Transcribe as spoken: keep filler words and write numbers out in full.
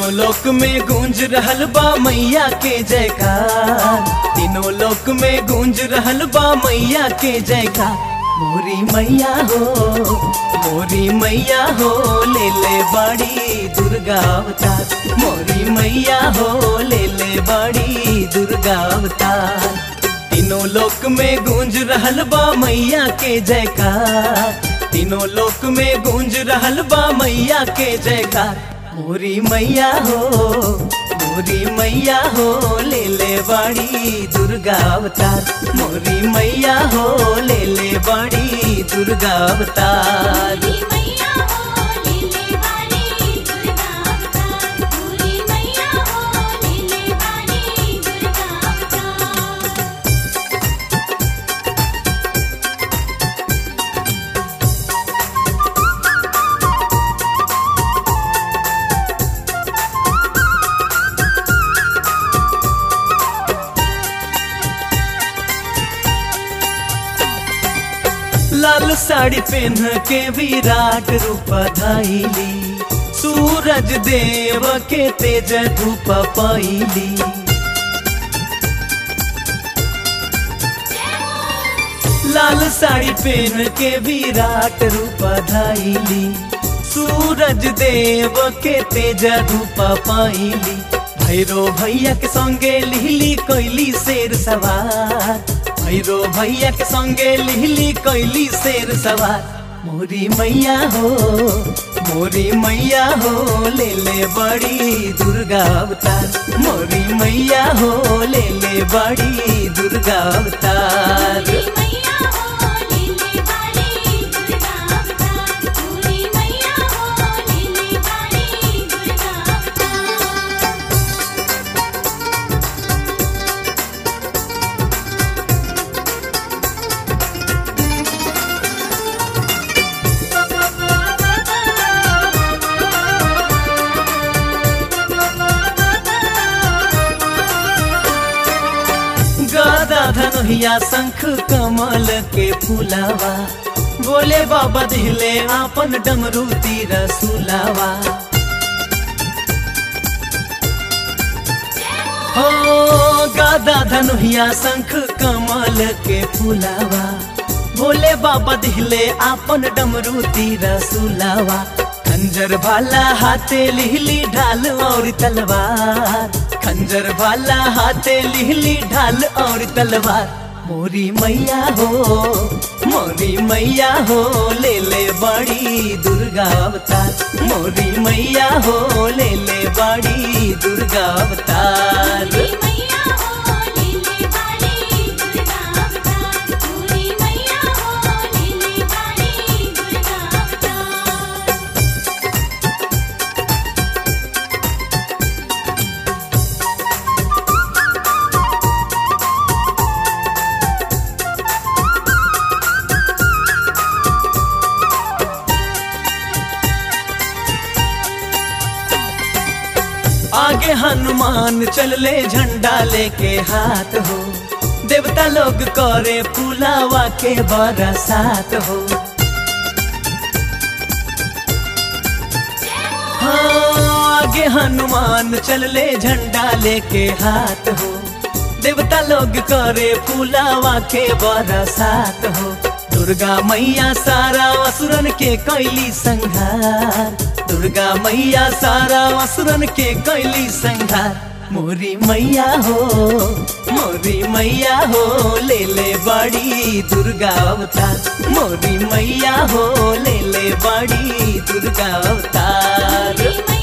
तीनों लोक में गूंज रहल बा मैया के जयकार। तीनों लोक में गूंज रहल बा मैया के जयकार। मोरी मैया हो मोरी मैया हो ले ले बाड़ी दुर्गा अवतार। मोरी मैया हो ले ले बाड़ी दुर्गा अवतार। तीनों लोक में गूंज रहल बा मैया के जयकार। तीनों लोक में गूंज रहल बा मैया के जयकार। मोरी मैया हो मोरी मैया हो ले ले बाड़ी दुर्गा अवतार। मोरी मैया हो ले ले बाड़ी दुर्गा अवतार। लाल साड़ी पहन के विराट रूप धाइली। सूरज देव के तेज धूप पाइली। लाल साड़ी पहन के विराट रूप धाइली। सूरज देव के तेज धूप पाइली। भैरो भैया के संगे लिहली कोइली शेर सवार। भैरो भैया के संगे लिहली कोइली शेर सवार। मोरी मैया हो मोरी मैया हो ले ले बड़ी दुर्गा अवतार। मोरी मैया हो ले ले बड़ी दुर्गा अवतार। गदा धनुहिया शंख कमल के फुलावा। बोले बाबा दिले आपन डमरू तीर सुलावा। हो गदा धनुहिया शंख कमल के फुलावा। बोले बाबा दिले आपन डमरू तीर सुलावा। खंजर भाला हाथे लिहली ढाल और तलवार। खंजर भाला हाथे लिहली ढाल और तलवार। मोरी मैया हो मोरी मैया हो ले ले बड़ी दुर्गा अवतार। मोरी मैया हो ले ले बड़ी दुर्गा अवतार। आगे हनुमान चलले झंडा लेके हाथ हो। देवता लोग करे फुलावा के बरसात हो। हाँ आगे हनुमान चलले झंडा लेके हाथ हो। देवता लोग करे फुलावा के बरसात हो। दुर्गा मैया सारा असुरन के कैली संहार। दुर्गा मैया सारा असुरन के कैली संहार। मोरी मैया हो मोरी मैया हो ले ले बड़ी दुर्गा अवतार। मोरी मैया हो ले ले बड़ी दुर्गा अवतार।